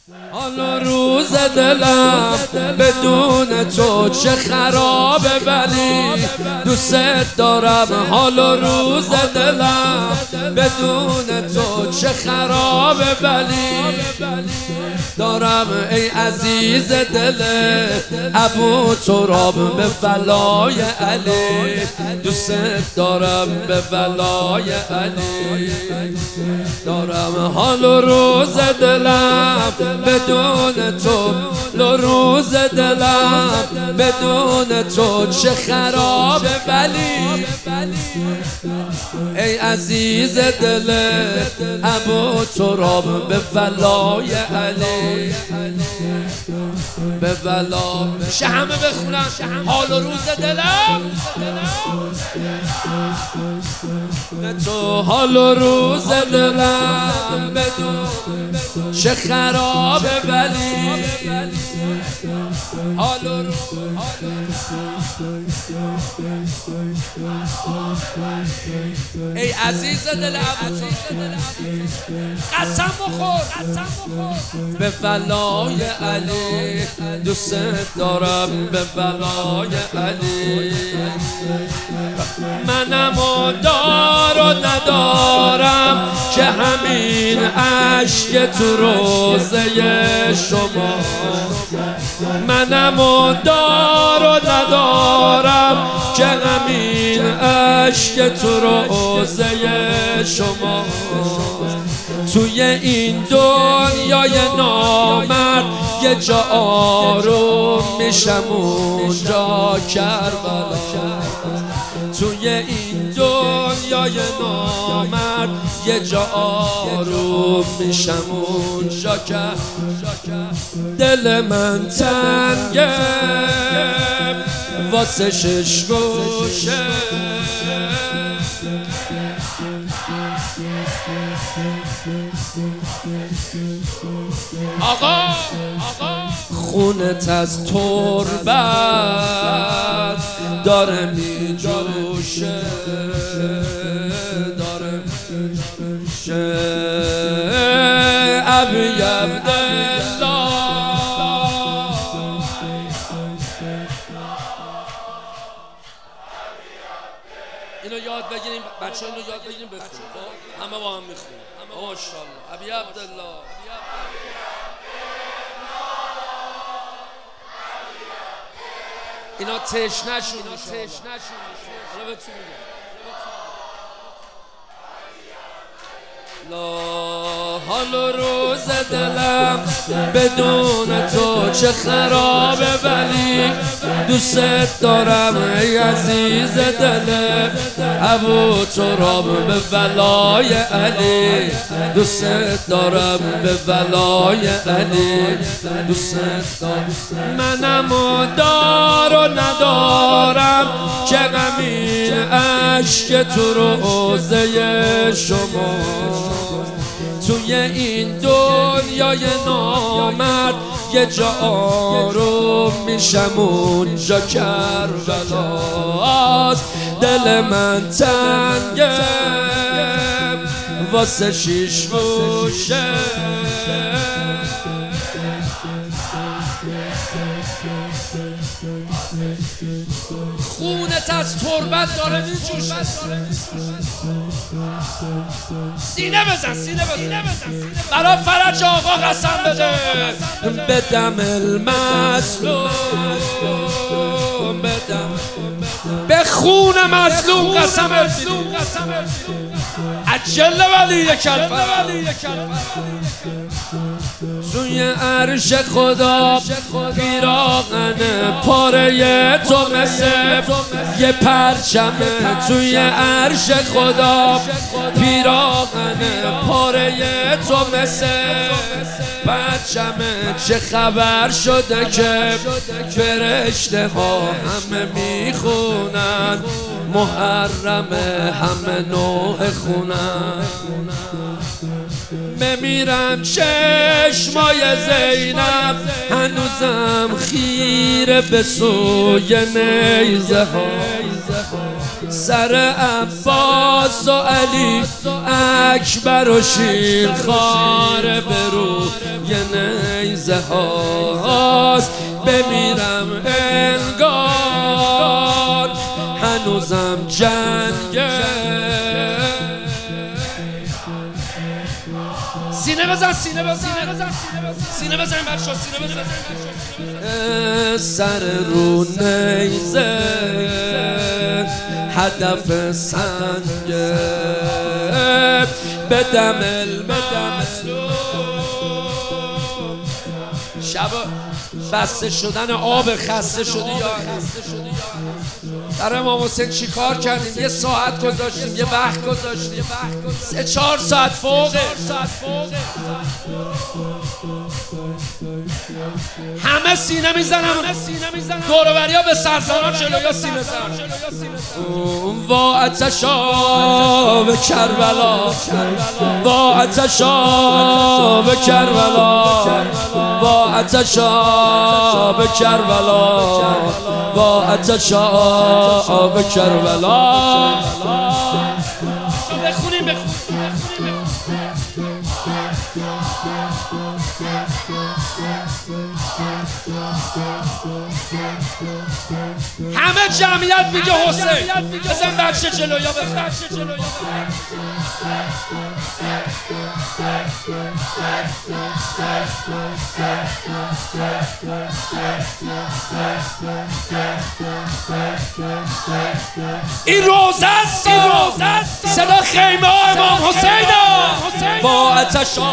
حالا روز دلم بدون تو چه خرابه، ولی دوست دارم. حالا روز دلم بدون تو چه خرابه، ولی دارم. ای عزیز دل ابو تراب به ولای علی، دوست دارم به ولای علی دارم. حالا روز دلم بدون تو، روز دلم بدون تو چه خرابه، ولی ای عزیز دل ابو تراب به ولای علی، به ولا. میشه همه بخونن حال و روز دلم به تو. حال و روز دلم بدون چه خرابه، ولی حال و روز. ای عزیز دل ابو قسم بخور به ولای علی، دوست دارم به ولای علی. منم و دار و ندارم که همین عشق تو روزه شما. منم و دار و ندارم که همین عشق تو روزه شما. توی این دنیای نامرد یه جا آروم میشم، اونجا کربلا. توی این دنیای نامرد یه جا آروم میشم، اونجا کربلا. دل من تنگه واسه شش گوشه، آقا خونت از تربت داره میجوشه، داره میجوشه. ابی عبدالله اینو یاد بگیریم، بچه اینو یاد بگیریم بخونیم، همه با هم میخونیم. ماشاءالله. ابی عبدالله اینا تشنه‌شون حالا بهتون میگم. حال روز دلم بدون تو چه خرابه، ولی دوست دارم. ای عزیز دل ابو تراب به ولای علی، دوست دارم به ولای علی، دوست دارم. منم و دار و ندارم که غمین عشق تو روزه شما. توی این دنیای نامرد یه جا آروم میشم، اونجا کربلاست. دل من تنگه واسه شیش گوشه، خونت از تربت داره میجوشه. سینه بزن برا فرج آقا قسم بده. به دم المظلوم، به خون مظلوم قسم بده. عجل ولی کلفر سوی عرش خدا پیراهن پاره تو مثل یه پرچمه. توی عرش خدا پیراهن پاره تو مثل پرچمه. چه خبر شده که فرشته ها همه میخونن، محرمه همه نوع خونن. بمیرم چشمای زینب هنوزم خیره به سوی نیزه ها. سر عباس و علی اکبر و شیر خاره برو یه نیزه هاست بمیرم انگار هنوزم جنگه سینه بزن سینه بزن سینه بزن بچه‌ها سینه بزن سر رو نیزه هدف سنگه به دم المظلوم شب بسته شدن آب خسته شدی یا در امام حسین چی کار کردیم؟ یه ساعت گذاشتیم، یه وقت گذاشتیم، 3-4 ساعت فوقه. همه سینه میزنم دوروبریا به سرزنان جلویا سینه زن با آتشا به کربلا با آتشا به کربلا با آتشا به کربلا با آتشا به کربلا بخونیم همه جمعیت میگه حسین بزن بچه جلویا این روزه است صدا خیمه امام حسین با آتشا